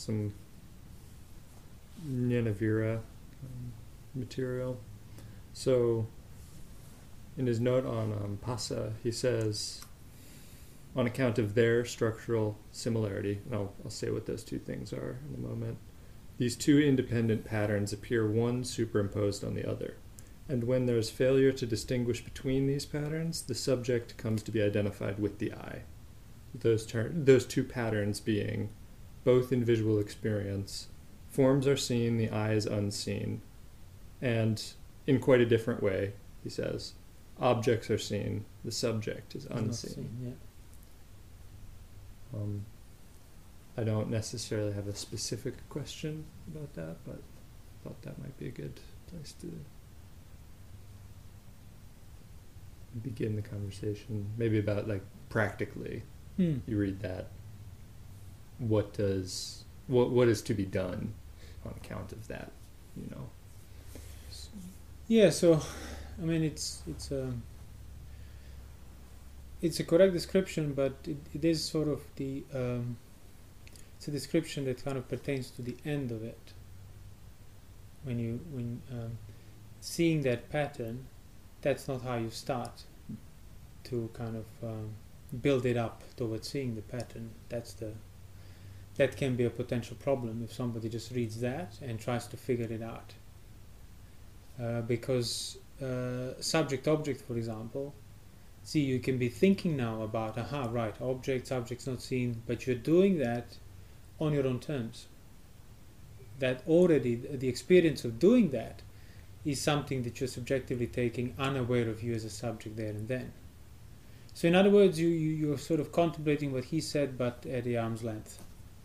some Nanavira material. So in his note on Pasa, he says, on account of their structural similarity, and I'll say what those two things are in a moment, these two independent patterns appear one superimposed on the other. And when there is failure to distinguish between these patterns, the subject comes to be identified with the eye. Those two patterns being, both in visual experience, forms are seen, the eye is unseen. And in quite a different way, he says, objects are seen, the subject is unseen. I don't necessarily have a specific question about that, but I thought that might be a good place to begin the conversation. Maybe about, like, practically, you read that, what is to be done on account of that, you know? Yeah, so I mean it's a correct description, but it is sort of the it's a description that kind of pertains to the end of it. When seeing that pattern, that's not how you start to kind of build it up towards seeing the pattern. That can be a potential problem if somebody just reads that and tries to figure it out. Because subject-object, for example, see, you can be thinking now about, right, subject's not seen, but you're doing that on your own terms. That already, the experience of doing that is something that you're subjectively taking, unaware of you as a subject there and then. So in other words, you're sort of contemplating what he said, but at the arm's length.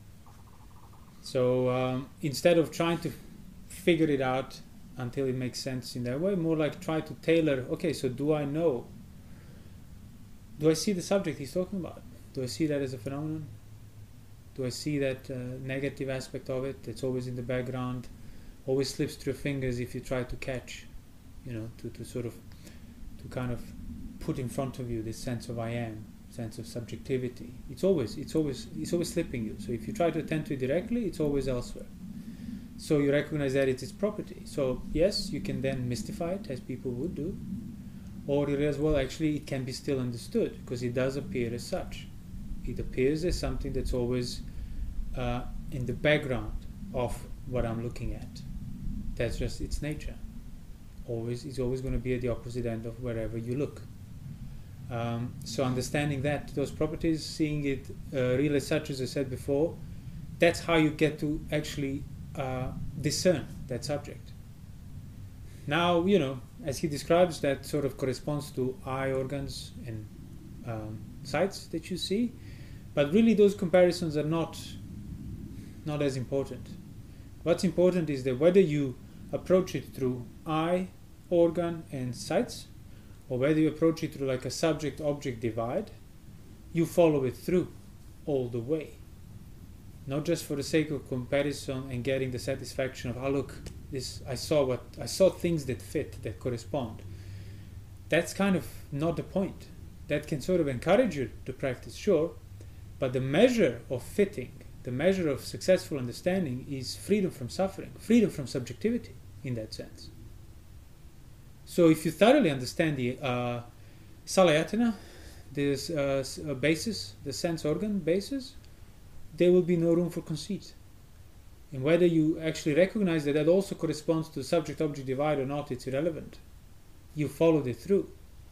So instead of trying to figure it out until it makes sense in that way, more like try to tailor, okay, so do I see the subject he's talking about? Do I see that as a phenomenon? Do I see that negative aspect of it that's always in the background, always slips through your fingers if you try to catch, to kind of put in front of you this sense of I am, sense of subjectivity. It's always slipping you. So if you try to attend to it directly, it's always elsewhere. So you recognize that it's its property. So yes, you can then mystify it, as people would do, or you realize, well, actually it can be still understood, because it does appear as such. It appears as something that's always in the background of what I'm looking at. That's just its nature. It's always going to be at the opposite end of wherever you look. So understanding those properties, seeing it real as such, as I said before, that's how you get to actually discern that subject. Now, as he describes, that sort of corresponds to eye organs and sights that you see, but really those comparisons are not as important. What's important is that whether you approach it through eye, organ and sights, or whether you approach it through like a subject-object divide, you follow it through all the way. Not just for the sake of comparison and getting the satisfaction of, look, I saw things that fit, that correspond. That's kind of not the point. That can sort of encourage you to practice, sure, but the measure of fitting, the measure of successful understanding is freedom from suffering, freedom from subjectivity in that sense. So if you thoroughly understand the Salayatana, this basis, the sense organ basis, there will be no room for conceit. And whether you actually recognize that also corresponds to the subject-object divide or not, it's irrelevant. You followed it through.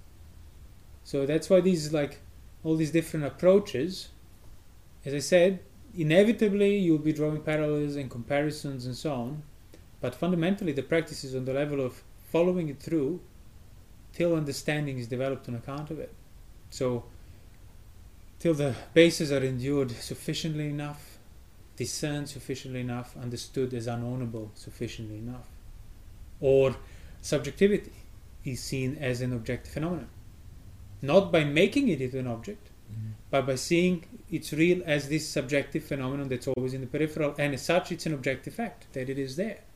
So that's why all these different approaches, as I said, inevitably you'll be drawing parallels and comparisons and so on, but fundamentally the practice is on the level of following it through till understanding is developed on account of it. So till the bases are endured sufficiently enough, discerned sufficiently enough, understood as unownable sufficiently enough, or subjectivity is seen as an objective phenomenon, not by making it into an object, but by seeing it's real as this subjective phenomenon that's always in the peripheral, and as such it's an objective fact that it is there.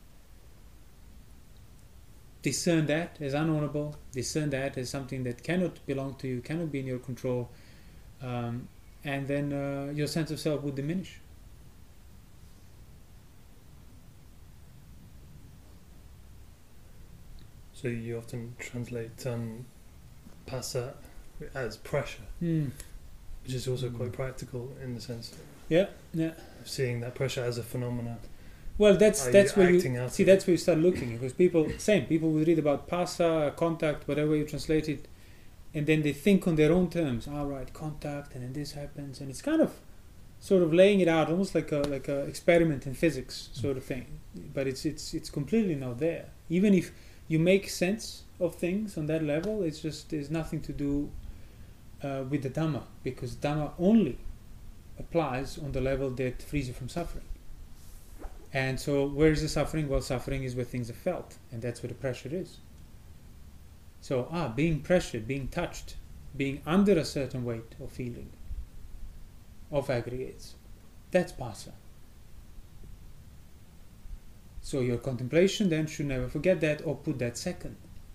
Discern that as unownable, discern that as something that cannot belong to you, cannot be in your control, and then your sense of self would diminish. So you often translate pasa as pressure, which is also quite practical in the sense Yeah. of seeing that pressure as a phenomena. Well, that's where acting you out see. of it? That's where you start looking, because people will read about pasa, contact, whatever you translate it, and then they think on their own terms. All right, contact, and then this happens, and it's kind of sort of laying it out, almost like a experiment in physics sort of thing. But it's completely not there. Even if you make sense of things on that level, it's just there's nothing to do with the Dhamma, because Dhamma only applies on the level that frees you from suffering. And so where is the suffering? Well, suffering is where things are felt, and that's where the pressure is. So being pressured, being touched, being under a certain weight or feeling of aggregates, that's pasa. So your contemplation then should never forget that, or put that second.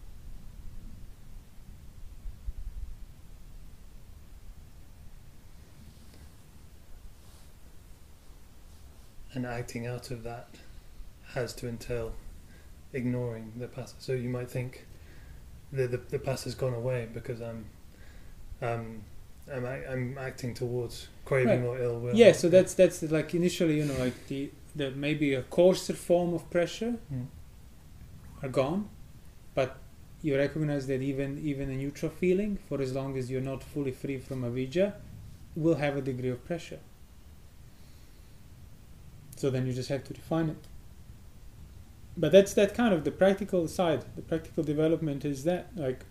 And acting out of that has to entail ignoring the pasa. So you might think the pasa's gone away because I'm acting towards craving or ill will. Yeah, so that's like initially, like the maybe a coarser form of pressure are gone, but you recognize that even a neutral feeling, for as long as you're not fully free from avijja, will have a degree of pressure. So then you just have to refine it. But that's that kind of the practical side. The practical development is that, like,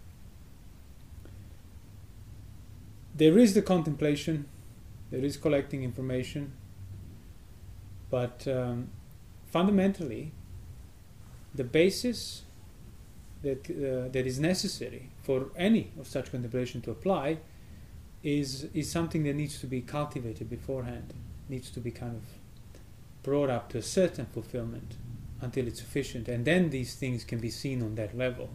there is the contemplation, there is collecting information, but fundamentally, the basis that is necessary for any of such contemplation to apply is something that needs to be cultivated beforehand, needs to be kind of brought up to a certain fulfillment until it's sufficient, and then these things can be seen on that level.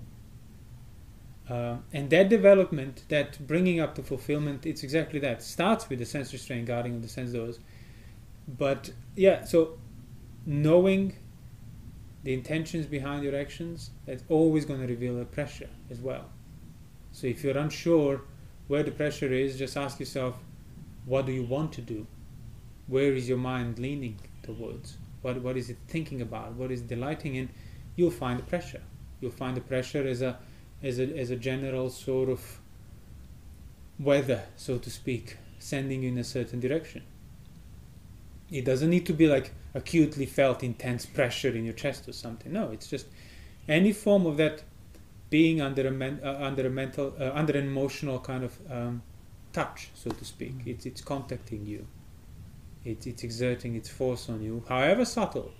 And that development, that bringing up to fulfillment, it's exactly that. It starts with the sense restraint, guarding of the sense doors. But yeah, so knowing the intentions behind your actions, that's always going to reveal a pressure as well. So if you're unsure where the pressure is, just ask yourself, what do you want to do? Where is your mind leaning towards? What is it thinking about? What is it delighting in? You'll find the pressure. You'll find the pressure as a general sort of weather, so to speak, sending you in a certain direction. It doesn't need to be like acutely felt intense pressure in your chest or something. No, it's just any form of that being under an emotional kind of touch, so to speak. It's contacting you. It's exerting its force on you, however subtle.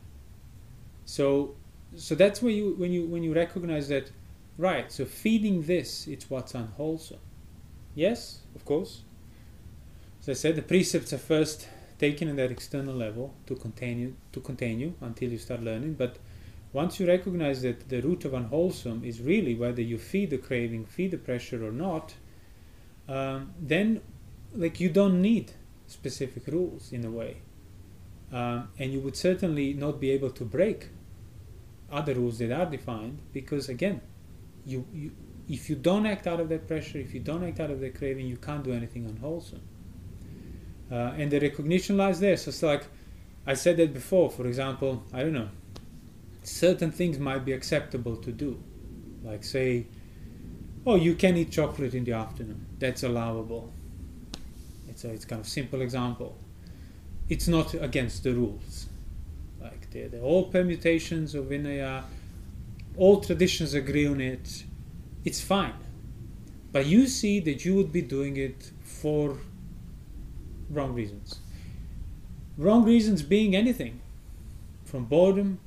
So that's where when you recognize that, right? So feeding this, it's what's unwholesome. Yes, of course. As I said, the precepts are first taken at that external level to contain you until you start learning. But once you recognize that the root of unwholesome is really whether you feed the craving, feed the pressure or not, then like you don't need specific rules in a way, and you would certainly not be able to break other rules that are defined, because again, you if you don't act out of that pressure, if you don't act out of that craving, you can't do anything unwholesome. And the recognition lies there. So it's like I said that before. For example, I don't know, certain things might be acceptable to do, like say, oh, you can eat chocolate in the afternoon. That's allowable. It's kind of simple example. It's not against the rules. Like they're all permutations of Vinaya, all traditions agree on it. It's fine. But you see that you would be doing it for wrong reasons. Wrong reasons being anything, from boredom,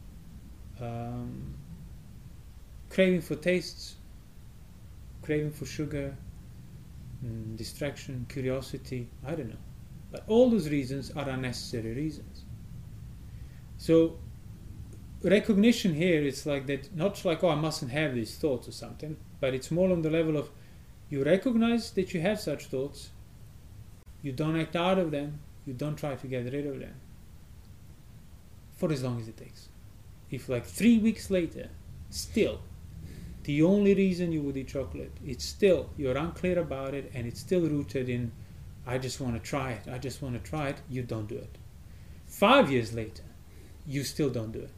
craving for tastes, craving for sugar, distraction, curiosity, I don't know. But all those reasons are unnecessary reasons. So recognition here is like that, not like, oh, I mustn't have these thoughts or something, but it's more on the level of you recognize that you have such thoughts, you don't act out of them, you don't try to get rid of them for as long as it takes. If like 3 weeks later, still the only reason you would eat chocolate, it's still, you're unclear about it, and it's still rooted in, I just want to try it, you don't do it. 5 years later, you still don't do it.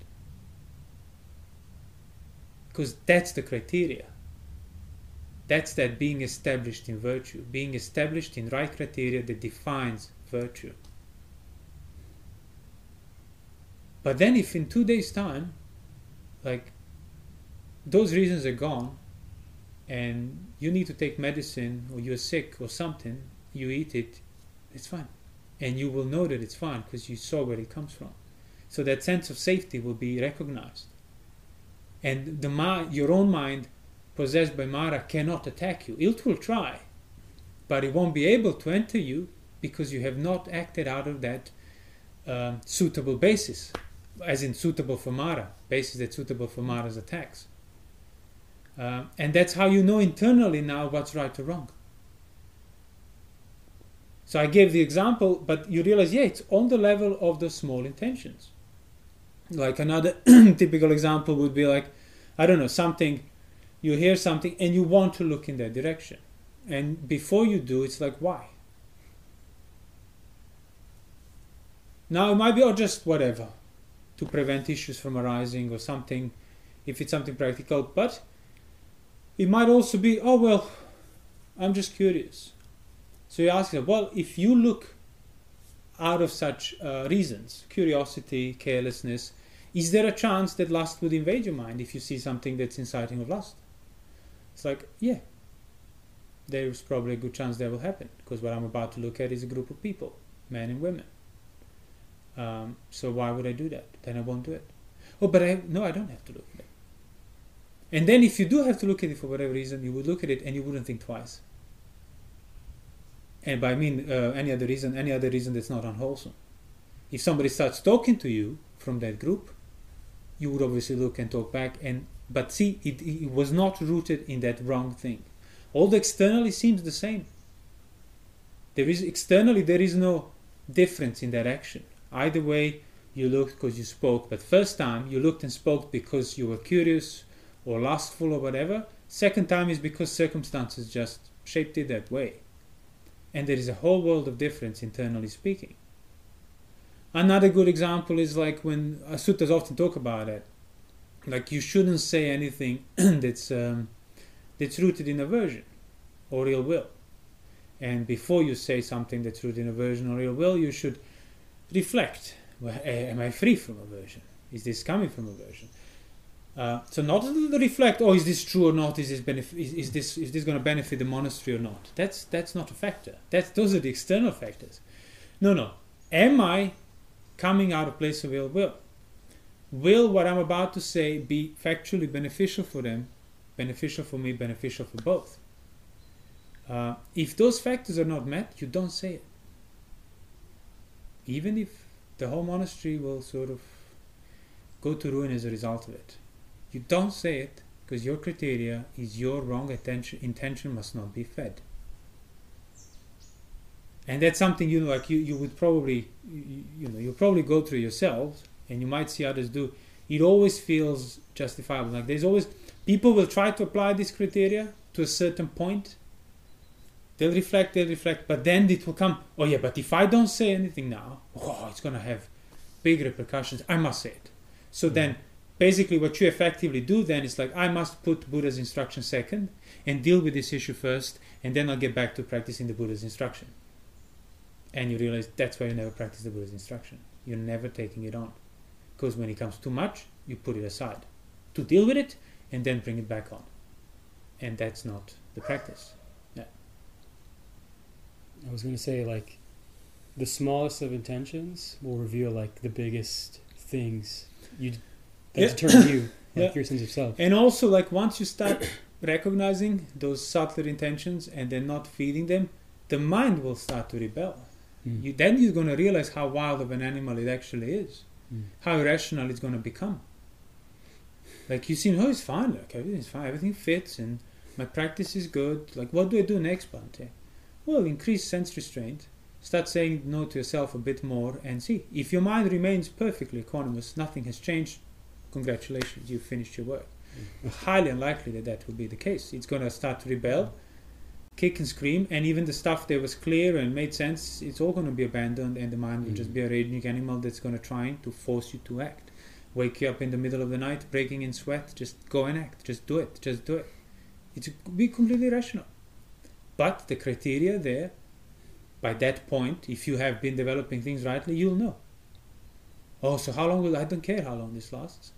Because that's the criteria. That's that being established in virtue, being established in right criteria that defines virtue. But then if in 2 days' time, like, those reasons are gone, and you need to take medicine, or you're sick or something, you eat it, it's fine. And you will know that it's fine because you saw where it comes from. So that sense of safety will be recognized. And your own mind, possessed by Mara, cannot attack you. It will try, but it won't be able to enter you because you have not acted out of that suitable basis, as in suitable for Mara, basis that's suitable for Mara's attacks. And that's how you know internally now what's right or wrong. So I gave the example, but you realize, yeah, it's on the level of the small intentions. Like another typical example would be like, I don't know, something, you hear something and you want to look in that direction. And before you do, it's like, why? Now it might be, or just whatever, to prevent issues from arising or something, if it's something practical. But it might also be, oh, well, I'm just curious. So you ask yourself, well, if you look out of such reasons, curiosity, carelessness, is there a chance that lust would invade your mind if you see something that's inciting of lust? It's like, yeah, there's probably a good chance that will happen, because what I'm about to look at is a group of people, men and women. So why would I do that? Then I won't do it. Oh, but I don't have to look at it. And then if you do have to look at it for whatever reason, you would look at it and you wouldn't think twice. And by any other reason that's not unwholesome. If somebody starts talking to you from that group, you would obviously look and talk back. But see, it was not rooted in that wrong thing. All the externally seems the same. There is no difference in that action. Either way, you looked because you spoke. But first time, you looked and spoke because you were curious or lustful or whatever. Second time is because circumstances just shaped it that way. And there is a whole world of difference internally speaking. Another good example is like when suttas often talk about it. Like you shouldn't say anything that's rooted in aversion or ill will. And before you say something that's rooted in aversion or ill will, you should reflect. Well, am I free from aversion? Is this coming from aversion? So not reflect, is this true or not? Is this going to benefit the monastery or not? That's not a factor. Those are the external factors. No. Am I coming out of place of ill will? Will what I'm about to say be factually beneficial for them, beneficial for me, beneficial for both? If those factors are not met, you don't say it. Even if the whole monastery will sort of go to ruin as a result of it. You don't say it because your criteria is your wrong intention must not be fed. And that's something, you would probably, you'll probably go through yourselves, and you might see others do. It always feels justifiable. Like there's always, people will try to apply this criteria to a certain point. They'll reflect, but then it will come, but if I don't say anything now, it's going to have big repercussions. I must say it. So then, basically what you effectively do then is like, I must put Buddha's instruction second and deal with this issue first, and then I'll get back to practicing the Buddha's instruction. And you realize that's why you never practice the Buddha's instruction. You're never taking it on. Because when it comes too much, you put it aside to deal with it and then bring it back on. And that's not the practice. Yeah. I was going to say, like, the smallest of intentions will reveal, like, the biggest things that determine you, like your sense of self. And also, like, once you start recognizing those subtler intentions and then not feeding them, the mind will start to rebel. Then you're going to realize how wild of an animal it actually is. How irrational it's going to become. Like you see, it's fine, like everything's fine, everything fits, and my practice is good. Like, what do I do next, Bhante? Well, increase sense restraint. Start saying no to yourself a bit more, and see. If your mind remains perfectly equanimous, nothing has changed, congratulations, you've finished your work. Highly unlikely that that will be the case. It's going to start to rebel, kick and scream, and even the stuff that was clear and made sense, it's all going to be abandoned, and the mind will just be a raging animal that's going to try to force you to act. Wake you up in the middle of the night, breaking in sweat, just go and act, just do it. It's be completely rational. But the criteria there, by that point, if you have been developing things rightly, you'll know. Oh, so how long I don't care how long this lasts.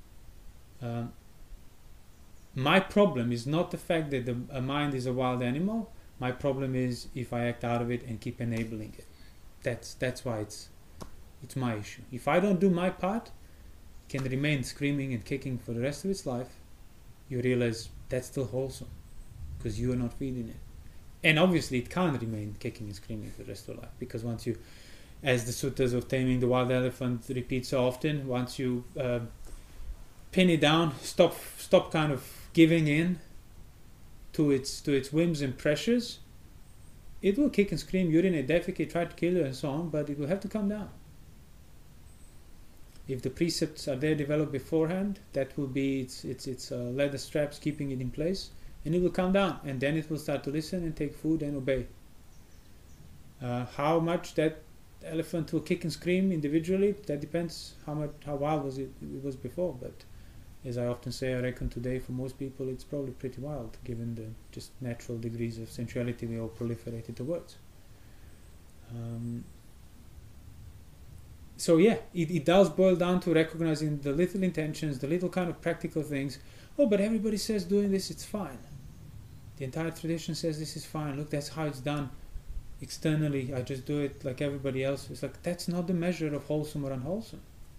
My problem is not the fact that a mind is a wild animal. My problem is if I act out of it and keep enabling it. That's why it's my issue. If I don't do my part, it can remain screaming and kicking for the rest of its life. You realize that's still wholesome because you are not feeding it. And obviously it can't remain kicking and screaming for the rest of life, because once you, as the suttas of Taming the Wild Elephant repeat so often, once you pin it down, stop kind of giving in to its whims and pressures, it will kick and scream, urinate, defecate, try to kill you and so on, but it will have to come down. If the precepts are there developed beforehand, that will be its leather straps keeping it in place, and it will come down, and then it will start to listen and take food and obey. How much that elephant will kick and scream individually, that depends how wild it was before. But as I often say, I reckon today for most people it's probably pretty wild, given the just natural degrees of sensuality we all proliferated towards. So yeah, it does boil down to recognizing the little intentions, the little kind of practical things. Oh, but everybody says doing this, it's fine. The entire tradition says this is fine. Look, that's how it's done. Externally, I just do it like everybody else. It's like, that's not the measure of wholesome or unwholesome.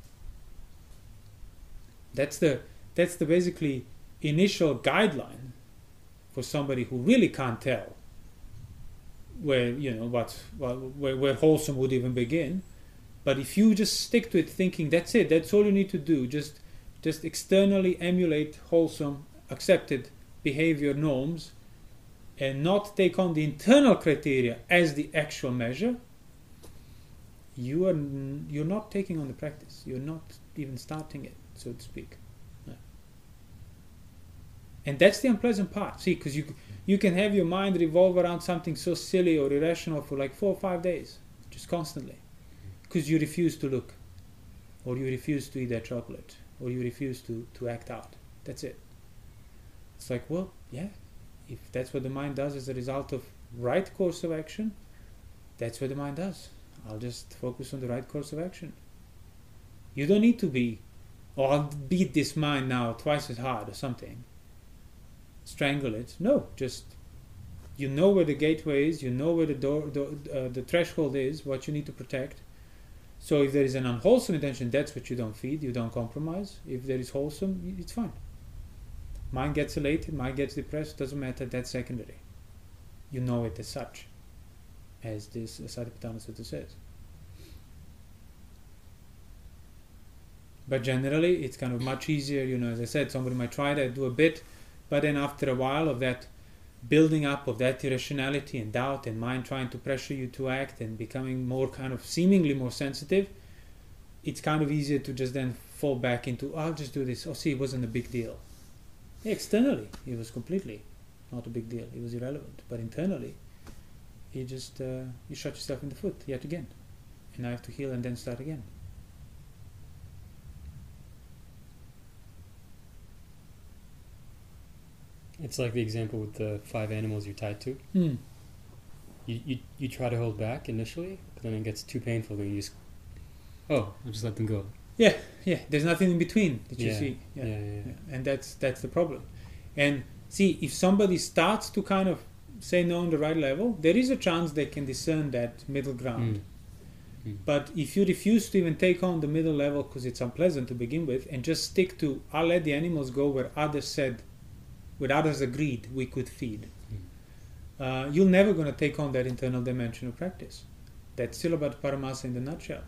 That's the basically initial guideline for somebody who really can't tell where where wholesome would even begin. But if you just stick to it, thinking that's it, that's all you need to do, just externally emulate wholesome, accepted behavior norms, and not take on the internal criteria as the actual measure, you're not taking on the practice. You're not even starting it, so to speak. No. And that's the unpleasant part. See, because you can have your mind revolve around something so silly or irrational for like 4 or 5 days, just constantly, because you refuse to look, or you refuse to eat that chocolate, or you refuse to act out. That's it. It's like, well, yeah, if that's what the mind does as a result of right course of action, that's what the mind does. I'll just focus on the right course of action. You don't need to be, I'll beat this mind now twice as hard or something. Strangle it. No, just, you know where the gateway is, you know where the threshold is, what you need to protect. So if there is an unwholesome intention, that's what you don't feed, you don't compromise. If there is wholesome, it's fine. Mind gets elated, mind gets depressed, doesn't matter, that's secondary. You know it as such, as this Satipatthana Sutta says. But generally, it's kind of much easier, as I said, somebody might try that, do a bit, but then after a while of that building up of that irrationality and doubt and mind trying to pressure you to act and becoming more kind of seemingly more sensitive, it's kind of easier to just then fall back into, I'll just do this, see, it wasn't a big deal. Externally, it was completely not a big deal. It was irrelevant. But internally, you shot yourself in the foot yet again. And I have to heal and then start again. It's like the example with the 5 animals you're tied to. You try to hold back initially, but then it gets too painful and you just, I'll just let them go. Yeah, there's nothing in between that you see. Yeah. And that's the problem. And see, if somebody starts to kind of say no on the right level, there is a chance they can discern that middle ground. But if you refuse to even take on the middle level because it's unpleasant to begin with, and just stick to, I'll let the animals go where others agreed we could feed, you're never going to take on that internal dimension of practice. That's still about Paramasa in the nutshell.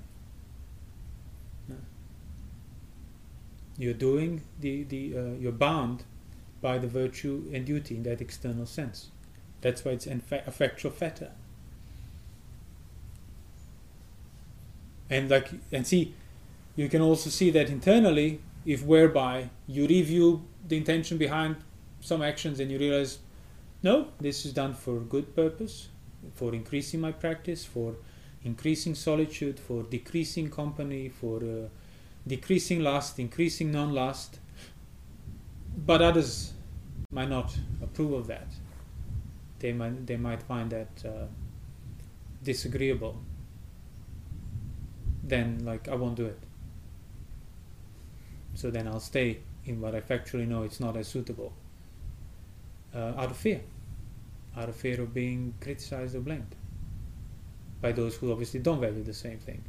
You're doing you're bound by the virtue and duty in that external sense. That's why it's affectual fetter. And see, you can also see that internally, if whereby you review the intention behind some actions, and you realize, no, this is done for good purpose, for increasing my practice, for increasing solitude, for decreasing company, for decreasing lust, increasing non-lust. But others might not approve of that. They might find that disagreeable. Then, like, I won't do it. So then I'll stay in what I factually know it's not as suitable. Out of fear of being criticized or blamed by those who obviously don't value the same thing.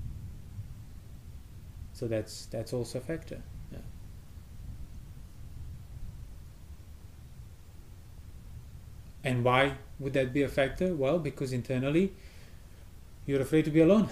So that's also a factor. Yeah. And why would that be a factor? Well, because internally you're afraid to be alone.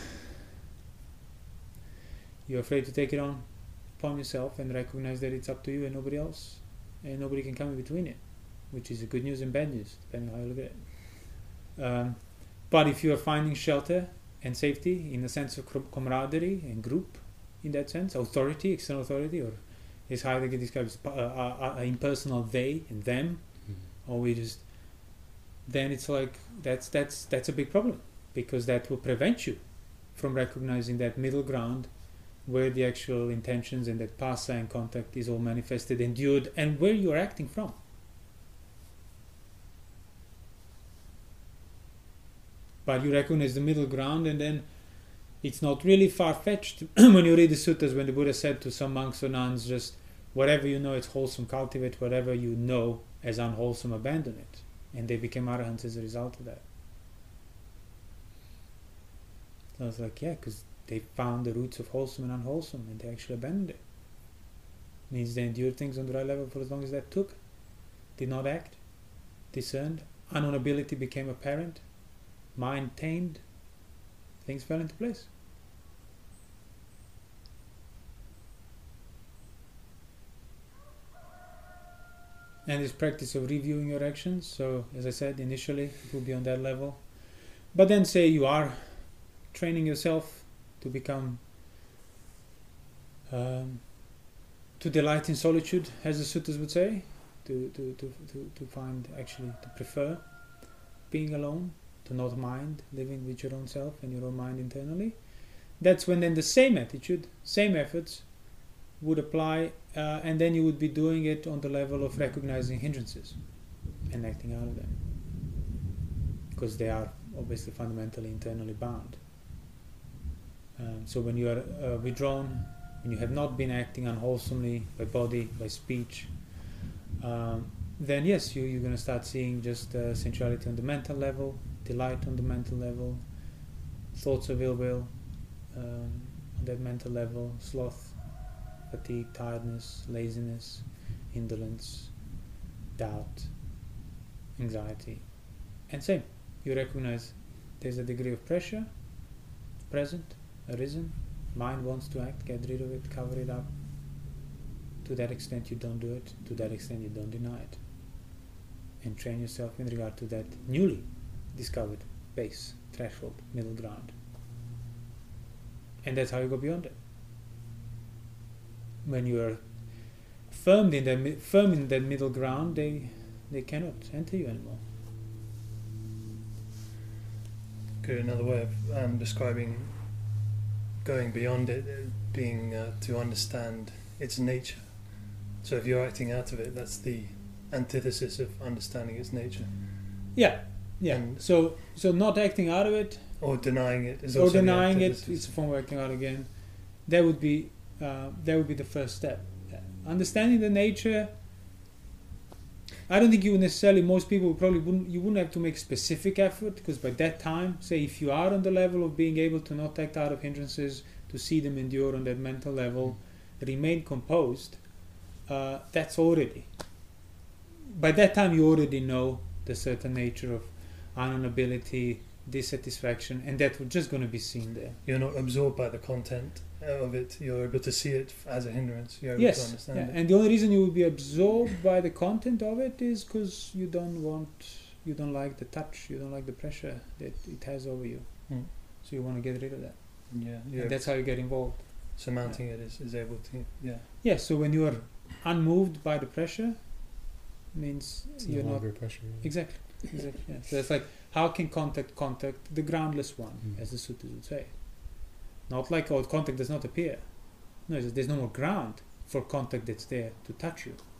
You're afraid to take it on upon yourself and recognize that it's up to you and nobody else, and nobody can come in between it, which is a good news and bad news, depending on how you look at it. But if you are finding shelter and safety in a sense of camaraderie and group, in that sense, authority, external authority, or as Heidegger describes, impersonal they and them, or we just, then it's like that's a big problem, because that will prevent you from recognizing that middle ground where the actual intentions and that pasa and contact is all manifested, endured, and where you are acting from. But you recognize the middle ground, and then it's not really far-fetched when you read the suttas, when the Buddha said to some monks or nuns, just whatever you know is wholesome, cultivate; whatever you know as unwholesome, abandon it. And they became arahants as a result of that. So I was like, yeah, because they found the roots of wholesome and unwholesome, and they actually abandoned it. Means they endured things on the right level for as long as that took. Did not act, discerned, unknowability became apparent, mind tamed, things fell into place. And this practice of reviewing your actions, so as I said initially, it will be on that level. But then say you are training yourself to become, to delight in solitude, as the suttas would say, to find, actually, to prefer being alone, to not mind living with your own self and your own mind internally. That's when then the same attitude, same efforts would apply, and then you would be doing it on the level of recognizing hindrances and acting out of them, because they are obviously fundamentally internally bound. So when you are withdrawn, when you have not been acting unwholesomely by body, by speech, then yes, you're going to start seeing just sensuality on the mental level, delight on the mental level, thoughts of ill will on that mental level, sloth, fatigue, tiredness, laziness, indolence, doubt, anxiety. And same, you recognize there's a degree of pressure present, arisen, mind wants to act, get rid of it, cover it up. To that extent you don't do it, to that extent you don't deny it. And train yourself in regard to that newly discovered base, threshold, middle ground. And that's how you go beyond it. When you are firm in that middle ground, they cannot enter you anymore. Good. Another way of describing going beyond it being to understand its nature. So if you're acting out of it, that's the antithesis of understanding its nature. Yeah. And so not acting out of it, or denying it, is or also denying the it, antithesis. it's a form of acting out again. That would be the first step. Understanding the nature. I don't think you would necessarily, most people wouldn't have to make specific effort, because by that time, say if you are on the level of being able to not act out of hindrances, to see them endure on that mental level, remain composed, that's already, by that time you already know the certain nature of unknowability, dissatisfaction, and that was just going to be seen there. You're not absorbed by the content of it, you're able to see it as a hindrance, you're able to Yes, understand yeah. it. And the only reason you will be absorbed by the content of it is because you don't like the touch, you don't like the pressure that it has over you. Mm. So you want to get rid of that. Yeah, And that's how you get involved. surmounting it is able to, yeah. Yeah, so when you are unmoved by the pressure, means It's you're no not longer pressure. exactly. Yeah. So it's like, how can contact the groundless one, Mm. as the sutras would say. Not like, oh, contact does not appear. No, it's just there's no more ground for contact that's there to touch you.